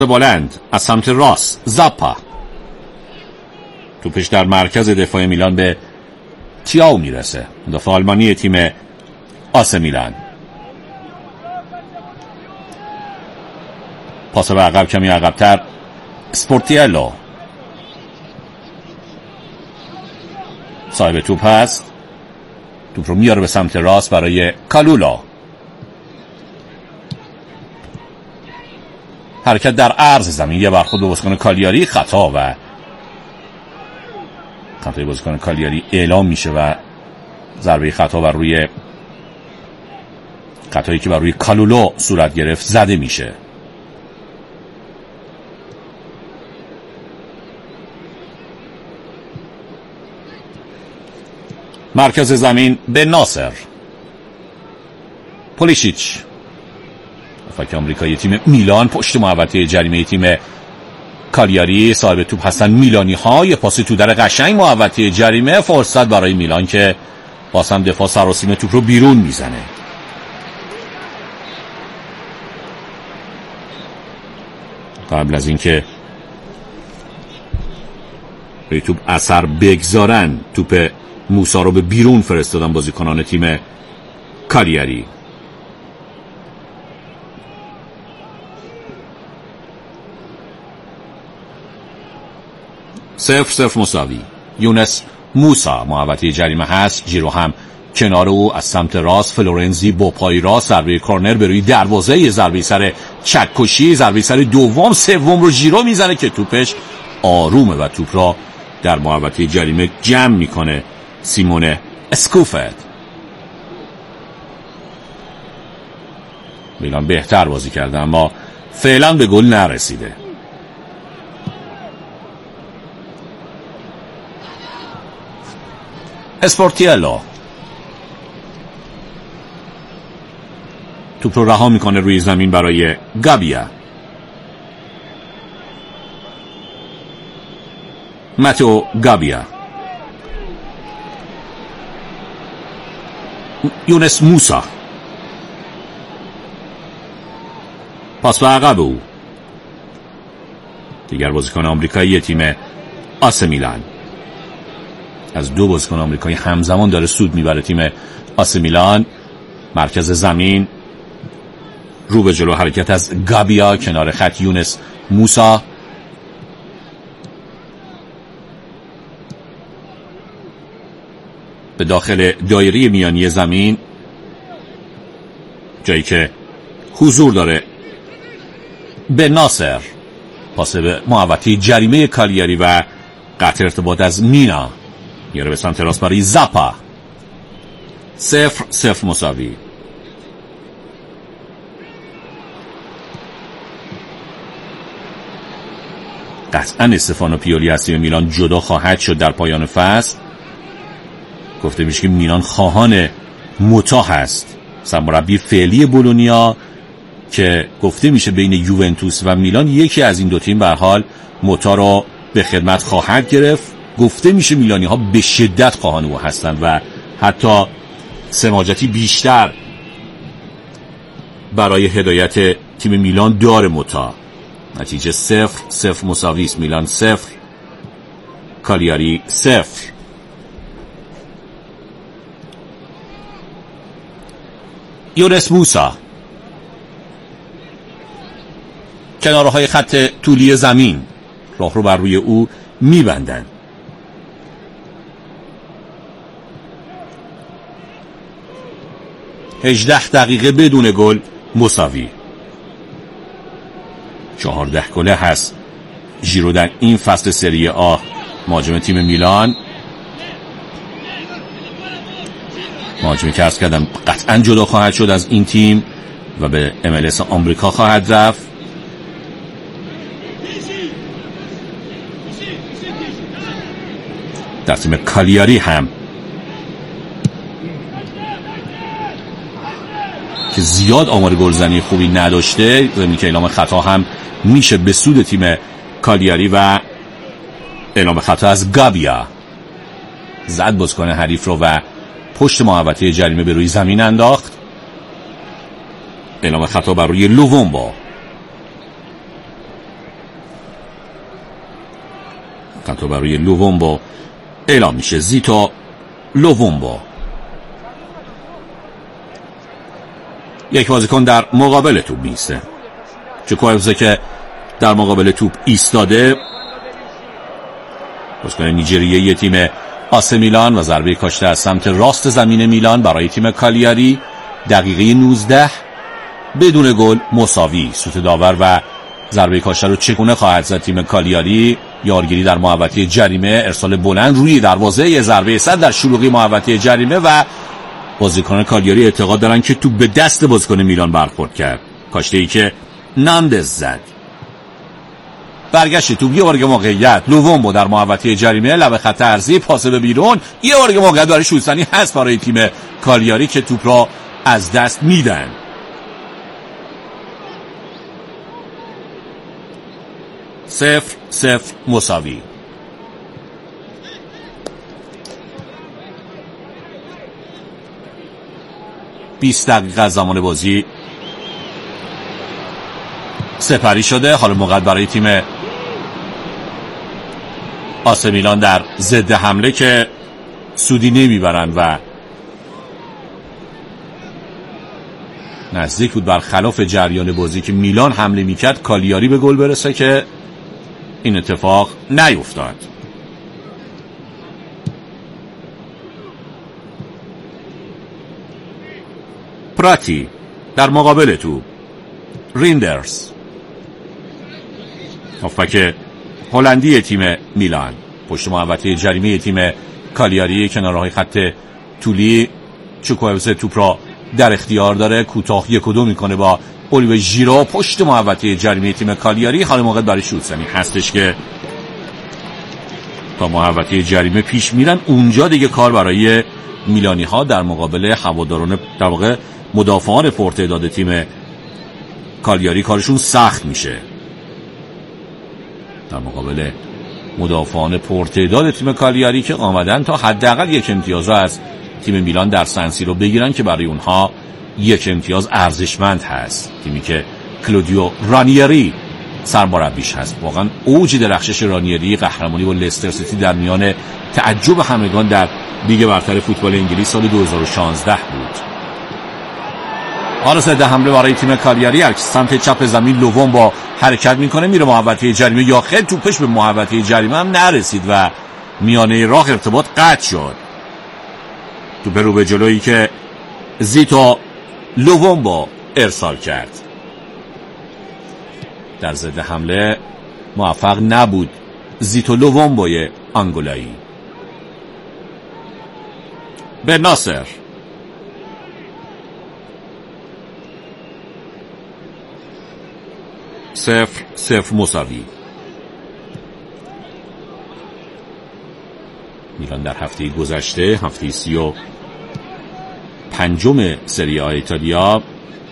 بلند از سمت راست، زاپا. توپش در مرکز دفاع میلان به تیاو میرسه، مدافع آلمانی تیم آسه میلان. پاس به عقب، کمی عقبتر اسپورتیلو صاحب توپ هست، توپ رو میاره به سمت راست برای کالولو. حرکت در عرض زمین، یه برخورد به بازیکن کالیاری، خطا و خطای بازیکن کالیاری اعلام میشه و ضربه خطا بر روی خطایی که بر روی کالولو صورت گرفت زده میشه. مرکز زمین به ناصر، پولیشیچ، فک آمریکایی تیم میلان، پشت محوطه جریمه تیم کالیاری. صاحب توپ هستن میلانی ها. یه پاس تو در قشنگ محوطه جریمه، فرصت برای میلان که باز هم دفاع سراسیمه توپ رو بیرون میزنه. قبل از اینکه به توپ اثر بگذارن، توپ موسا رو به بیرون فرستادن بازیکنان تیم کالیاری. صفر مساوی. یونس موسا محوطه جریمه هست، جیرو هم کنار او از سمت راست، فلورنزی با پای راست ضربه کورنر به روی دروازه، ضربه سر چکشی، ضربه سر دوم سوم رو جیرو میزنه که توپش آرومه و توپ را در محوطه جریمه جمع میکنه سیمون اسکوفت. میلان بهتر بازی کرده اما فعلا به گل نرسیده. اسپورتیلو توپ رو رها میکنه روی زمین برای گابیا. ماتو گابیا، یونس موسا، پاس به عقب او، دیگر بازیکن آمریکایی تیم آسه میلان. از دو بازیکن آمریکایی همزمان داره سود میبره تیم آسه میلان. مرکز زمین رو به جلو، حرکت از گابیا، کنار خط یونس موسا، به داخل دایره میانی زمین، جایی که حضور داره به ناصر. پاس به محوطه جریمه کالیاری و قطع ارتباط از مینا، میاره به سمت راست برای زاپا. 0-0 مساوی. قطعا استفانو پیولی از تیم میلان جدا خواهد شد در پایان فصل. گفته میشه که میلان خواهان موتا هست، سرمربی فعلی بولونیا، که گفته میشه بین یوونتوس و میلان یکی از این دو تیم به هر حال موتا رو به خدمت خواهد گرفت. گفته میشه میلانی ها به شدت خواهان او هستند و حتی سماجتی بیشتر برای هدایت تیم میلان داره موتا. نتیجه 0-0 مساوی است. میلان 0 کالیاری 0. یونس موسا کنارهای خط طولی زمین، راه رو بر روی او میبندن. هجده دقیقه بدون گل مساوی. 14 گله هست ژیرو در این فصل سری آ. مهاجم تیم میلان، مهاجمی که عرض کردم قطعا جدا خواهد شد از این تیم و به MLS آمریکا خواهد رفت. در تیم کالیاری هم که زیاد آمار گلزنی خوبی نداشته، زمین که اعلام خطا هم میشه به سود تیم کالیاری و اعلام خطا از گابیا. زد بازیکن حریف رو و پشت محوطه جریمه به روی زمین انداخت. اعلام خطا بر روی لوومبا. خطا برای لوومبو اعلام میشه. زیتو لوومبو یک بازیکن در مقابل توپ میسته. چکوئوزه که در مقابل توپ ایستاده، بازیکن نیجریه‌ای تیم آسه میلان و ضربه کاشته از سمت راست زمین میلان برای تیم کالیاری. دقیقه 19 بدون گل مساوی. سوت داور و ضربه کاشته رو چگونه خواهد زد تیم کالیاری؟ یارگیری در محوطه جریمه، ارسال بلند روی دروازه، یه ضربه صد در شلوغی محوطه جریمه و بازیکنان کالیاری اعتقاد دارن که توپ به دست بازیکن میلان برخورد کرد. کاشته‌ای که ناندز زد. برگشت توپ، یه بار موقعیت لوومبو در محوطه جریمه، لب خط عرضی، پاس به بیرون، یه بار موقعیت برای شوت‌زنی هست برای تیم کالیاری که توپ را از دست میدن. صفر صفر مساوی. بیست دقیقه از زمان بازی سپری شده. حالا موقع برای تیم آسه میلان در ضد حمله که سودی نمیبرند و نزدیک بود برخلاف جریان بازی که میلان حمله میکرد کالیاری به گل برسه که این اتفاق نیفتاد. پراتی در مقابل تو ریندرز، هافبک هلندی تیم میلان، پشت محوطه جریمه تیم کالیاری کنارهای خط طولی. چکوئوزه توپ را در اختیار داره، کوتاه 1-2 میکنه با اولیو ژیرو پشت محوطه جریمه تیم کالیاری. حالا موقع برای شوت‌زنی هستش که تا محوطه جریمه پیش میرن. اونجا دیگه کار برای میلانی ها در مقابل هواداران، در واقع مدافعان پرتعداد تیم کالیاری کارشون سخت میشه. در مقابل مدافعان پرتعداد تیم کالیاری که آمدن تا حداقل یک امتیاز را از تیم میلان در سنسیرو بگیرن که برای اونها یک امتیاز ارزشمند هست. تیمی که کلودیو رانیری سرمربیش هست. واقعا اوج درخشش رانیری قهرمانی با لستر سیتی در میان تعجب همگان در لیگ برتر فوتبال انگلیس سال 2016 بود. حالا ضد حمله برای تیم کالیاری، از سمت چپ زمین لووم با حرکت میکنه، میره محوطه جریمه، یا خیلی توپش به محوطه جریمه هم نرسید و میانه راه ارتباط قطع شد. توپ رو به جلویی که زیتو لوومبو ارسال کرد. در ضد حمله موفق نبود زیتو لوومبوی آنگولایی. به ناصر، صفر صفر مساوی. میلان در هفته گذشته، هفته 35 سری آ ایتالیا،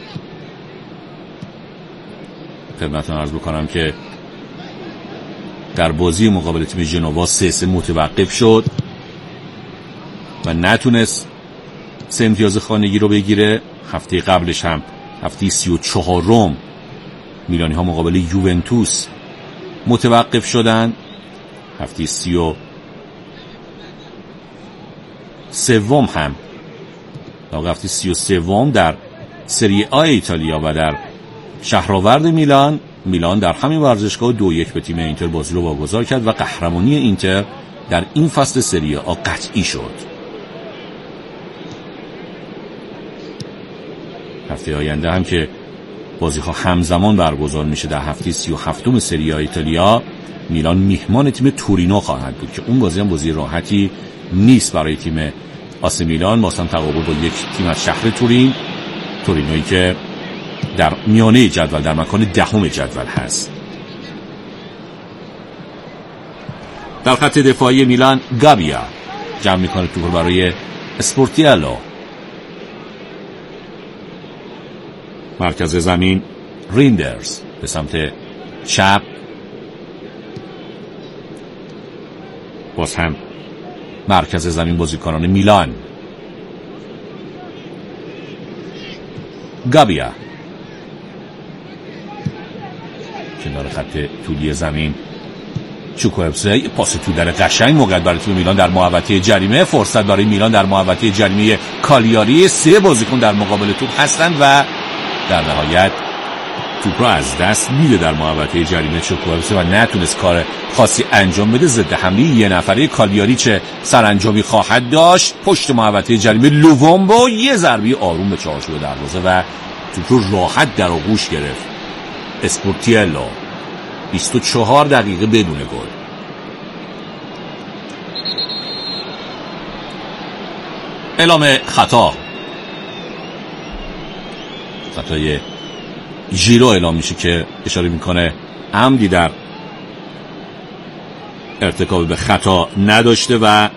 خدمتتون عرض بکنم که در بازی مقابل تیم ژنوا 3-3 متوقف شد و نتونست 3 امتیاز خانگی رو بگیره. هفته قبلش هم هفته 34 میلانی ها مقابل یوونتوس متوقف شدن. هفته 33 هم هفته 33 در سری آ ایتالیا و در شهرآورد میلان در همین ورزشگاه 2-1 به تیم اینتر بازی رو واگذار کرد و قهرمانی اینتر در این فصل سری آ قطعی شد. هفته آینده هم که بازی ها همزمان برگزار میشه، در هفته 37 سری آ ایتالیا، میلان میهمان تیم تورینو خواهد بود که اون بازی هم بازی راحتی نیست برای تیم آسه میلان. واسه تقابل با یک تیم از شهر تورینویی که در میانه جدول، در مکان 10 جدول هست. در خط دفاعی میلان گابیا جمع میکنه توپ برای اسپورتیالو. مرکز زمین ریندرز به سمت چپ، باز هم مرکز زمین بازیکنان میلان. گابیا کنار خط طولی زمین چوکوپسه یه پاس تو در قشنگ موقعیت برای تیم میلان در محوطه جریمه، فرصت برای میلان در محوطه جریمه کالیاری، 3 بازیکن در مقابل توپ هستند و در نهایت توپ رو از دست میده در محوطه جریمه چوکوپسه و نتونست کار خاصی انجام بده. ضد حمله یه نفره کالیاری چه سرانجامی خواهد داشت؟ پشت محوطه جریمه لوومبو یه ضربه آروم به چارچوب دروازه و توپ رو راحت در آغوش گرفت. اسپورتیلو 24 دقیقه بدون گل. اعلام خطا، خطای ژیرو اعلام میشه که اشاره میکنه عمدی در ارتکاب به خطا نداشته و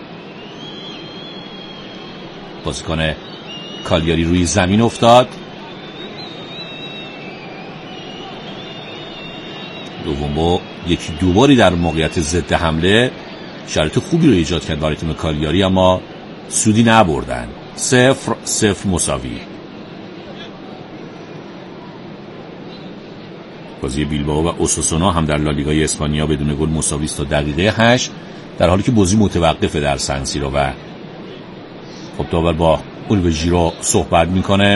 بازیکن کالیاری روی زمین افتاد. دومو یکی دوباری در موقعیت ضد حمله شرایط خوبی رو ایجاد کرد برای تیم کالیاری، اما سودی نبردن. 0-0 مساوی. بازی بیلبائو و اوساسونا هم در لالیگای اسپانیا بدون گل مساوی است تا دقیقه 8، در حالی که بازی متوقفه در سن سیرو و خب داور با اولو ژیرو صحبت میکنه.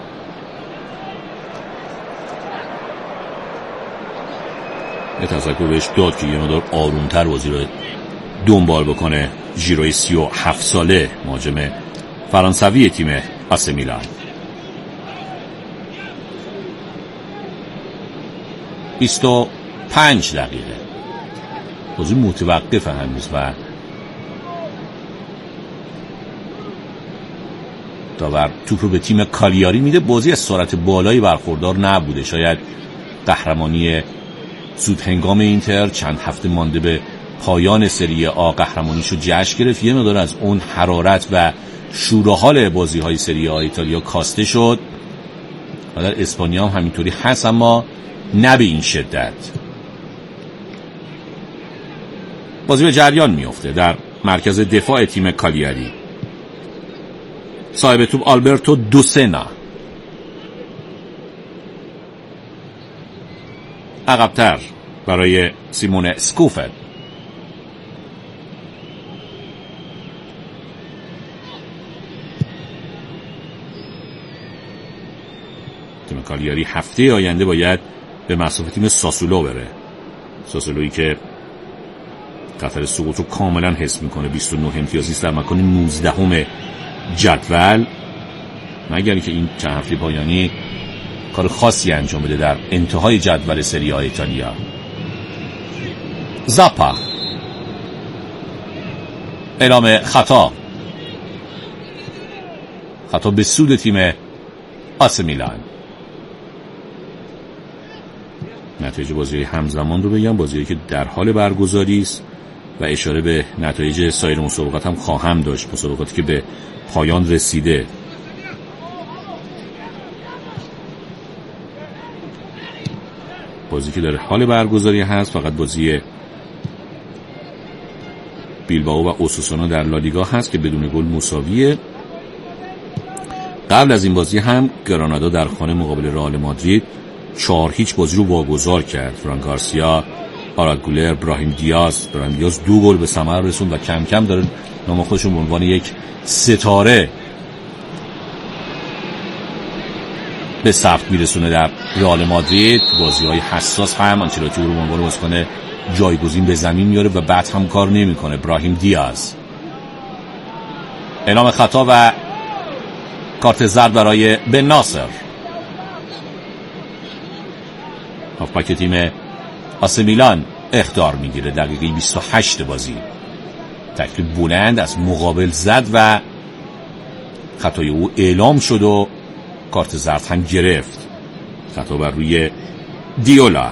یه تذکر بهش داد که یه مقدار آرومتر بازی رو دنبال بکنه. ژیروی 37 ساله مهاجم فرانسوی تیم آسی میلان. 25 دقیقه بازی متوقفه هنوز و داور توپ رو به تیم کالیاری میده. بازی از سرعت بالایی برخوردار نبوده، شاید قهرمانی زود هنگام اینتر چند هفته مانده به پایان سری آ قهرمانیشو جشن گرفت. یه مقدار از اون حرارت و شور و حال بازی های سری آ ایتالیا کاسته شد. در اسپانیا هم همینطوری هست، اما نه به این شدت. بازی به جریان میفته در مرکز دفاع تیم کالیاری. صاحب توپ آلبرتو دوسنا، عقب‌تر برای سیمونه سکوفل. تیم کالیاری هفته آینده باید به مصاف تیم ساسولو بره. ساسولویی که خطر سقوط رو کاملا حس میکنه. 29 امتیازی است در مکان 19 جدول، مگر اینکه این چند هفته پایانی کار خاصی انجام بده در انتهای جدول سری آ ایتالیا. زاپا، اعلام خطا به سود تیم آسی میلان. نتایج بازی همزمان رو بگم، بازی که در حال برگزاری است و اشاره به نتایج سایر مسابقات هم خواهم داشت، مسابقاتی که به پایان رسیده. بازی که در حال برگزاری هست فقط بازی بیلبائو و اوساسونا در لالیگا هست که بدون گل مساویه. قبل از این بازی هم گرانادا در خانه مقابل رئال مادرید 4-0 بازی رو واگذار کرد. فران گارسیا، آراد گولر، براهیم دیاز 2 گل به ثمر رسوند و کم کم داره نام خودشون به عنوان یک ستاره به ثبت میرسونه در رئال مادرید. بازی‌های حساس هم آنچلوتی رو به عنوان بازیکن جایگزین به زمین میاره و بعد هم کار نمیکنه. براهیم دیاز، اعلام خطا و کارت زرد برای بن ناصر. هافبک تیم آسی میلان اخطار میگیره. دقیقه 28 بازی تکلیف بلند از مقابل زد و خطای او اعلام شد و کارت زرد هم گرفت. خطا بر روی دیولا.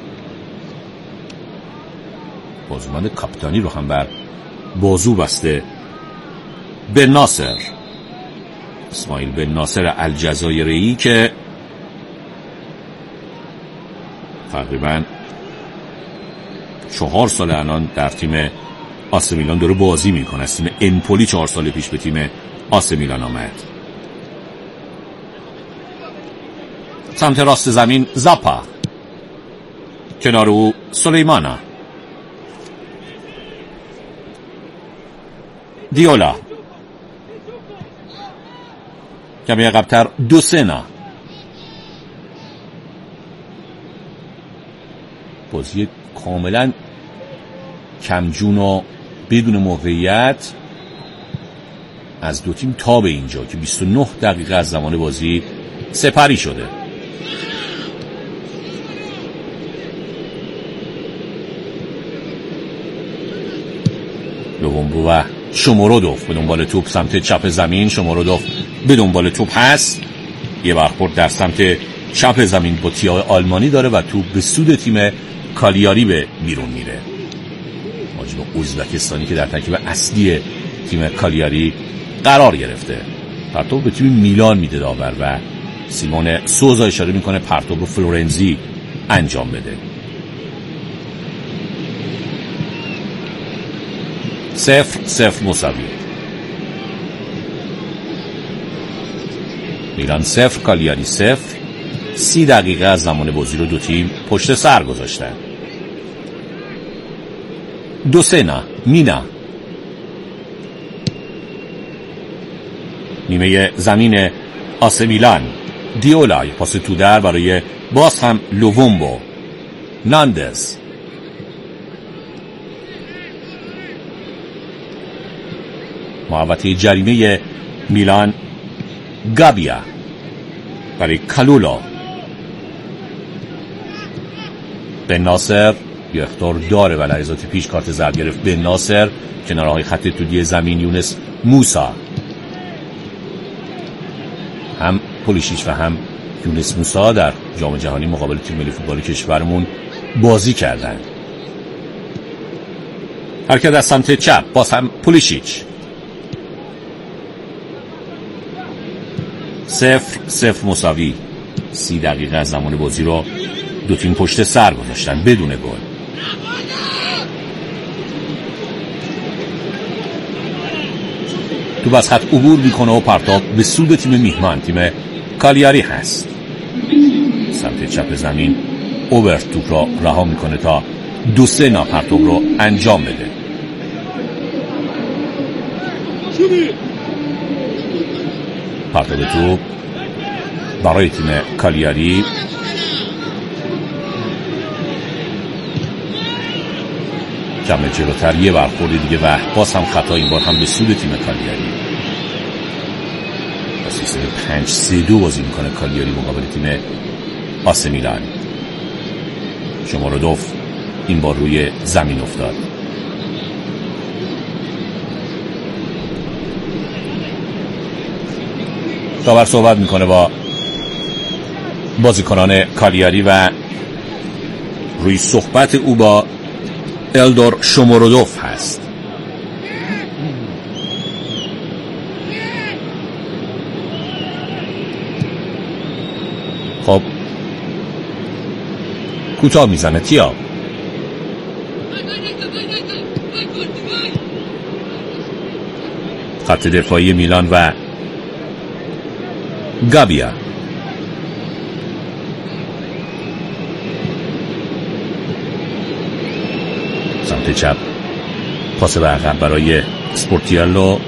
بازوبند کاپیتانی رو هم بر بازو بسته بن ناصر. اسماعیل بن ناصر الجزایری که تقریبا 4 سال الان در تیم آسی میلان داره بازی میکنه. از تیم امپولی 4 سال پیش به تیم آسی میلان آمد. سمت راست زمین زاپا، کنار او سلیمانا. دیولا کمی عقب‌تر دوسنا. بازی کاملا کمجون و بدون موقعیت از دو تیم تا به اینجا که 29 دقیقه از زمان بازی سپری شده. لوومبو و شومورودوف به دنبال توپ سمت چپ زمین. شومورودوف به دنبال توپ هست. یه برخورد در سمت چپ زمین با تیاغ آلمانی داره و توپ به سود تیم کالیاری به بیرون میره. مهاجم ازبکستانی که در ترکیب اصلی تیم کالیاری قرار گرفته. پرتاب به تیم میلان میده داور و سیمون سوزا اشاره میکنه پرتاب رو فلورنزی انجام بده. 0-0 مساوی. میلان 0 کالیاری 0. 30 دقیقه از زمان بازی رو دو تیم پشت سر گذاشتن. دوسنا مینا نیمه زمین آس میلان. دیولا پاس تو در برای باز هم لوومبو. ناندز محوطه جریمه میلان. گابیا برای کالولو. بن ناصر یه اخطار داره و لحظات پیش کارت زرد گرفت بن ناصر. کنارهای خط تودی زمین یونس موسا. هم پولیشیچ و هم یونس موسا در جام جهانی مقابل تیم ملی فوتبال کشورمون بازی کردند. حرکت از سمت چپ باز هم پولیشیچ. 0-0 مساوی. 30 دقیقه از زمان بازی رو دو تیم پشت سر گذاشتن بدون گل. توپ از خط عبور میکنه و پرتاب به سود تیم میهمان تیم کالیاری هست. سمت چپ زمین اوبرت توپ را رها میکنه تا دوسنا پرتاب رو انجام بده. پرتاب توپ برای تیم کالیاری. کم جلوتر یه برخورد دیگه و باز هم خطا، این بار هم به سود تیم کالیاری. با سیستم 5-3-2 بازی میکنه کالیاری مقابل تیم آس میلان. شومورودوف این بار روی زمین افتاد. داور صحبت میکنه با بازیکنان کالیاری و روی صحبت او با الدور شومورودوف هست. خب کوتاه میزنه تیا. خط دفاعی میلان و گابیا. سمت چپ پاس به عقب برای اسپورتیالو.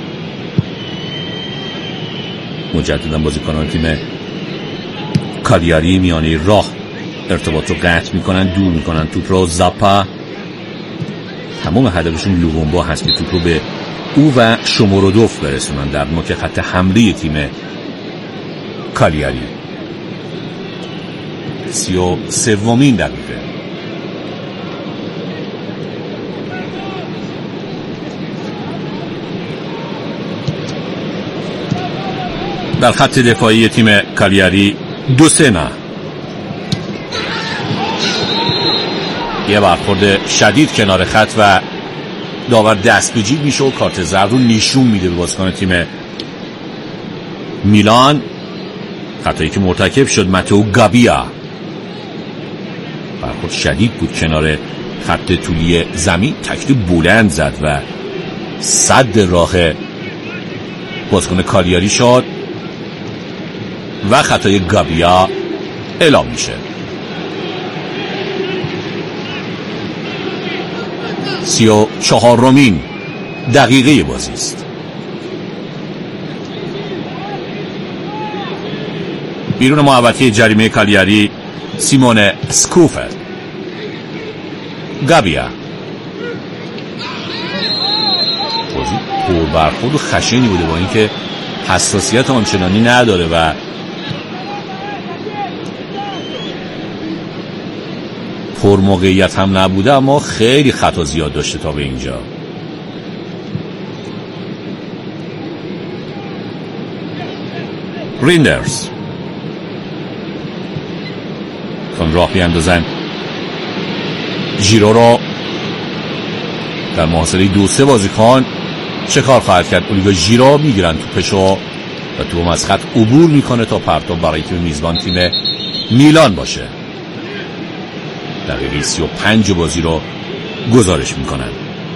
مجددا بازیکنان تیم کالیاری میانه راه ارتباط رو قطع میکنن، دور میکنن توپ رو. زاپا تمام هدفشون لوومبو هست که توپ رو به او و شومورودوف برسونن در نوک خط حمله تیم کالیاری. 33مین دقیقه. در خط دفاعی تیم کالیاری دوسنا. یه برخورد شدید کنار خط و داور دست به جیب میشه و کارت زرد رو نشون میده به بازیکن تیم میلان. خطایی که مرتکب شد ماتئو گابیا. برخورد شدید بود کنار خط طولی زمین. تکل بلند زد و صد راه بازیکن کالیاری شد و خطای گابیا اعلام میشه. 34مین دقیقه بازی است. بیرون محوطه جریمه کالیاری سیمون اسکوفر. گابیا بازی پربرخورد و خشنی بوده با اینکه حساسیت آنچنانی نداره و پرموقعیت هم نبوده، اما خیلی خطا زیاد داشته تا به اینجا. ریندرز کن راه بیاندازن ژیرو رو در محاصره 2-3 بازیکن. چه کار خواهد کرد؟ اولیگا ژیرو میگیرن توپشو و توپ از خط عبور میکنه تا پرتاب برای تیم میزبان تیم میلان باشه. دقیقه 35 بازی رو گزارش میکنن.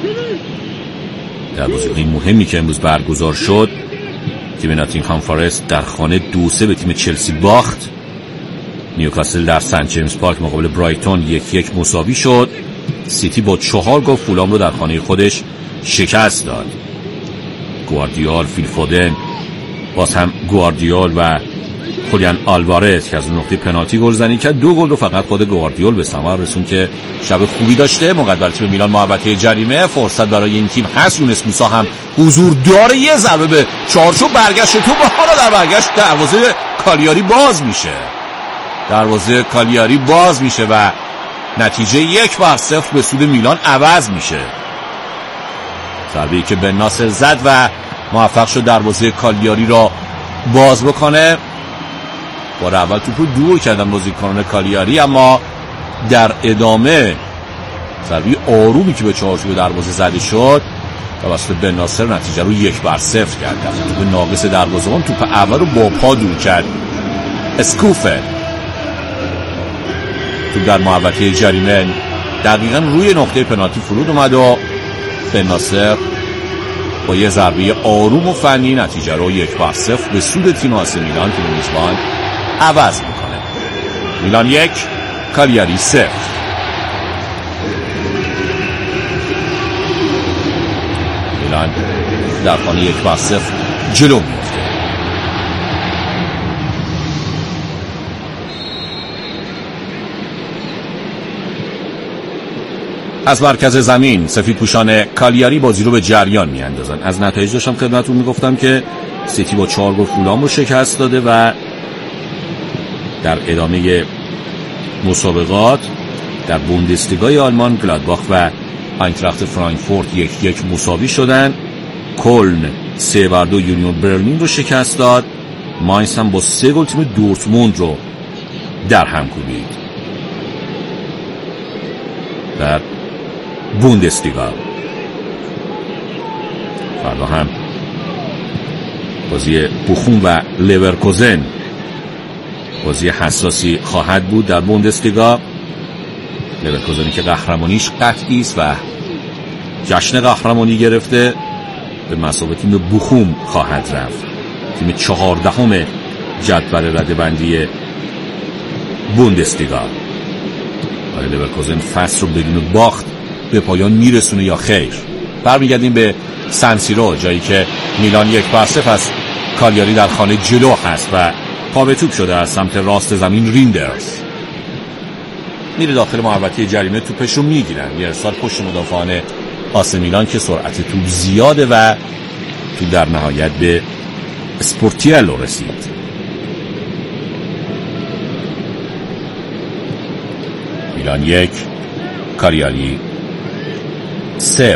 در بازی مهمی که امروز برگزار شد، تیم ناتینگهام فارست در خانه 2-3 به تیم چلسی باخت. نیوکاسل در سنت جیمز پارک مقابل برایتون 1-1 مساوی شد. سیتی با 4 گل فولام رو در خانه خودش شکست داد. گواردیول، فیل فودن، باز هم گواردیول و خولیان آلوارز که از اون نقطه پنالتی گلزنی کرد. 2 گل رو فقط خود گواردیول به ثمر رسون که شب خوبی داشته. مقدر تیم میلان محوطه جریمه، فرصت برای این تیم هست. یونس موسی هم حضور داره، یه ضربه به چارچوب، برگشت تو بالا در برگشت دروازه کالیاری باز میشه. دروازه کالیاری باز میشه و نتیجه 1-0 به سود میلان عوض میشه. ضربه‌ای که بن ناصر زد و موفق شد دروازه کالیاری را باز بکنه. بار اول توپو دور کردن بازیکنان کالیاری، اما در ادامه ضربه آرومی که به چارچوب دروازه زده شد توسط بن ناصر نتیجه رو 1-0 کرد. توپ ناقص دروازه‌بان توپ اول رو با پا دور کرد. اسکوفر توپ در محوطه جریمه دقیقاً روی نقطه پنالتی فرود اومد و بن ناصر با یه ضربه آروم و فنی نتیجه رو 1-0 به سود تیم آسی میلان تیم میزبان عوض میکنه. میلان 1 کالیاری 0. میلان در خانه 1-0 جلو میفته. از مرکز زمین سفید پوشان کالیاری بازی رو به جریان میاندازن. از نتایج داشتم خدمتتون میگفتم که سیتی با 4 گل فولام رو شکست داده و در ادامه مسابقات در بوندسلیگای آلمان گلادباخ و آینتراخت فرانکفورت 1-1 مساوی شدن. کلن 3-2 یونیون برلین رو شکست داد. ماینز هم با 3 گل تیم دورتموند رو در هم کوبید. در بوندسلیگا فردا هم بازی بوخوم و لیورکوزن بازی حساسی خواهد بود در بوندسلیگا. لیورکوزنی که قهرمانیش قطعی است و جشن قهرمانی گرفته به مثابه تیم بوخوم خواهد رفت. تیم 14 جدول رده‌بندی بوندسلیگا. آیا لیورکوزن فصل رو بدون باخت به پایان میرسونه یا خیر؟ برمیگردیم به سن سیرو، جایی که میلان 1-0 از کالیاری در خانه جلو هست و پا به توپ شده از سمت راست زمین. ریندرز میره داخل محوطه جریمه، توپش رو میگیرن. یه ارسال پشت مدافعان آس میلان که سرعت توپ زیاده و توپ در نهایت به اسپورتیلو رسید. میلان 1 کالیاری 0.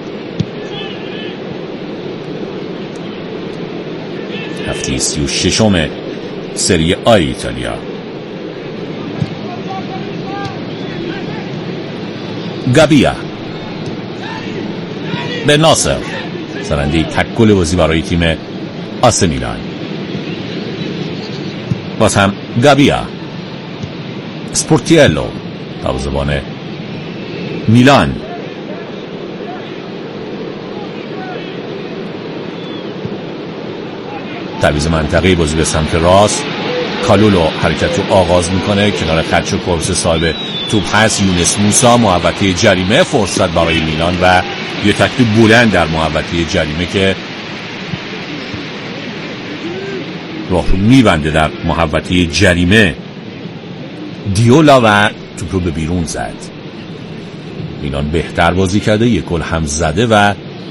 هفته 36 سری آی ایتالیا. گابیا به ناصر سرنده تک گل بازی برای تیم آس میلان. باز هم گابیا. اسپورتیلو دروازه‌بان میلان. تعویض منطقه‌ای بازی به سمت راست. کالولو حرکت رو آغاز میکنه، کنار خط و کورس صاحب توپ هست یونس موسی. محوطه جریمه فرصت برای میلان و یه تکل بلند در محوطه جریمه که راه رو میبنده در محوطه جریمه. دیولا و توپ رو به بیرون زد. میلان بهتر بازی کرده، یک گل هم زده و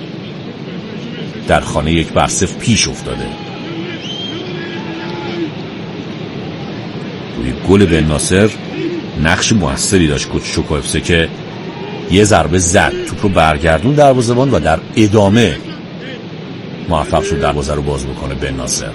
در خانه 1-0 پیش افتاده. روی گل بن ناصر نقش موثری داشت کوچ چوکوفسه که یه ضربه زد، توپ رو برگردون دروازه‌بان و در ادامه موفق شد دروازه رو باز بکنه بن ناصر.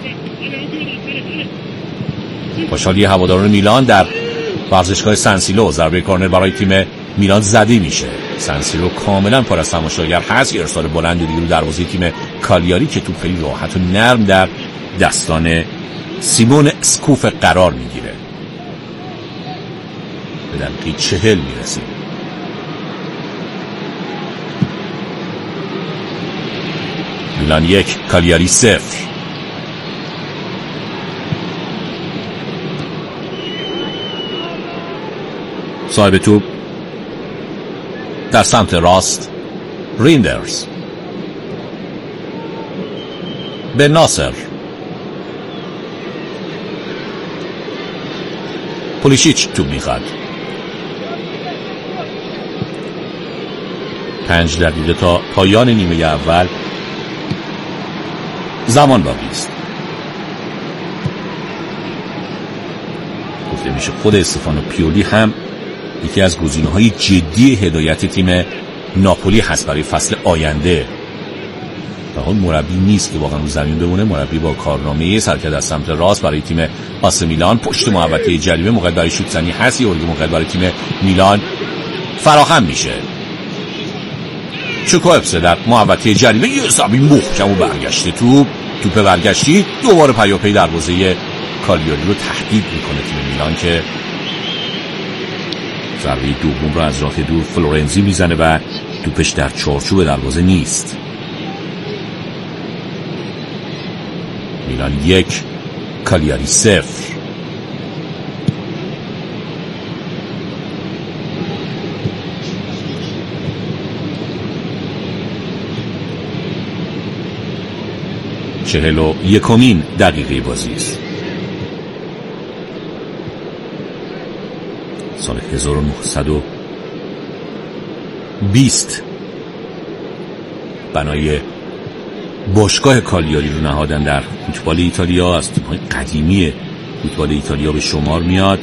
خوشحالی هواداران میلان در ورزشگاه سنسیرو. ضربه کورنر برای تیم میلان زده میشه. سنسیرو کاملا پر از تماشاگر هست. ارسال بلند دیگه رو دروازه تیم کالیاری که توپ خیلی راحت و نرم در دستان سیمون اسکوف قرار میگیره. به دقیقه 40 میرسیم. میلان 1 کالیاری 0. صاحب توپ در سمت راست ریندرز. بن ناصر. پولیشیچ توپ میخواد. 5 دقیقه تا پایان نیمه اول زمان باقی است. گفته میشه خود استفانو پیولی هم یکی از گزینه‌های جدی هدایت تیم ناپولی هست برای فصل آینده. به حال مربی نیست که واقعا رو زمین بمونه. مربی با کارنامه سرکرد از سمت راست برای تیم آس میلان پشت محوطه جریمه موقع برای شوت زنی هست. یه موقع برای تیم میلان فراهم میشه. چوکوفسه در محوطه جریمه یه ضربه محکم و برگشته توپ برگشتی دوباره پیاپی دروازه کالیاری رو تهدید میکنه تیم میلان که ضربه دوم رو از راه دور فلورنزی میزنه و توپش در چارچوب دروازه نیست. میلان 1 کالیاری 0. چهل و یکمین دقیقه بازی است. سال 1920 بنای باشگاه کالیاری رو نهادن در فوتبال ایتالیا. از تیم‌های قدیمی فوتبال ایتالیا به شمار میاد.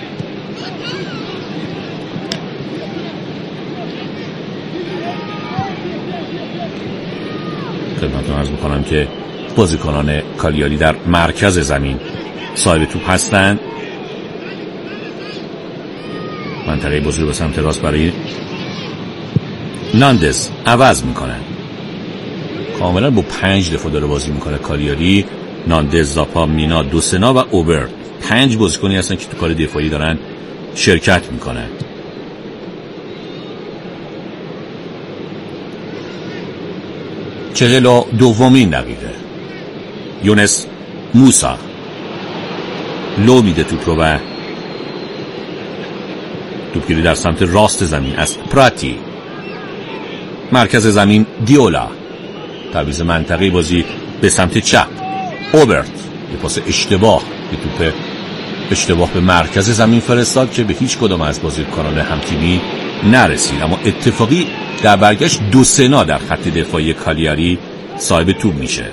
خدمتتون عرض می‌کنم که بازیکنان کالیاری در مرکز زمین صاحب توپ هستند. منطقه بازی رو به سمت راست برای ناندز عوض میکنن. کاملا با 5 دفاع داره بازی میکنه کالیاری. ناندز، زاپا، مینا، دوسنا و اوبرت 5 بازیکنی هستن که تو کار دفاعی دارن شرکت میکنن. چهل و دومین دقیقه یونس موسا لو میده توپ رو و توپگیری در سمت راست زمین از پراتی. مرکز زمین دیولا. تعویض منطقی بازی به سمت چپ. اوبرت یه پاس اشتباه، یه توپ اشتباه به مرکز زمین فرستاد که به هیچ کدام از بازیکنان همتیمی نرسید. اما اتفاقی در برگشت دوسنا در خط دفاعی کالیاری صاحب توپ میشه.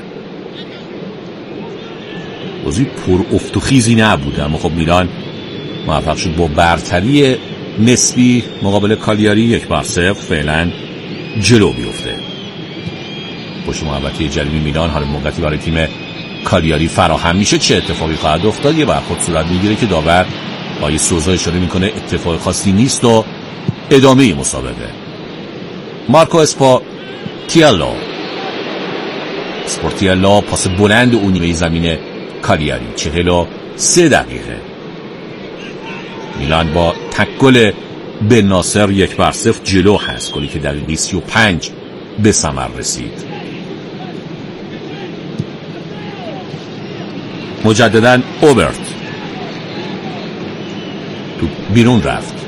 بازی پر افت و خیزی نبود اما خب میلان موفق شد با برتری نسبی مقابل کالیاری 1-0 فعلا جلو بیفته. پشت محوطه جریمه میلان حال موقتی برای تیم کالیاری فراهم میشه. چه اتفاقی خواهد افتاد؟ یه برخورد صورت میگیره که داور با سوزا اشاره میکنه اتفاق خاصی نیست و ادامه مسابقه. مارکو اسپورتیلو پاس بلند اون نیمه زمین کالیاری. 43 دقیقه میلان با تک گل بن ناصر 1-0 جلو هست. گلی که دقیقه 35 به ثمر رسید. مجددا اوبرت تو بیرون رفت.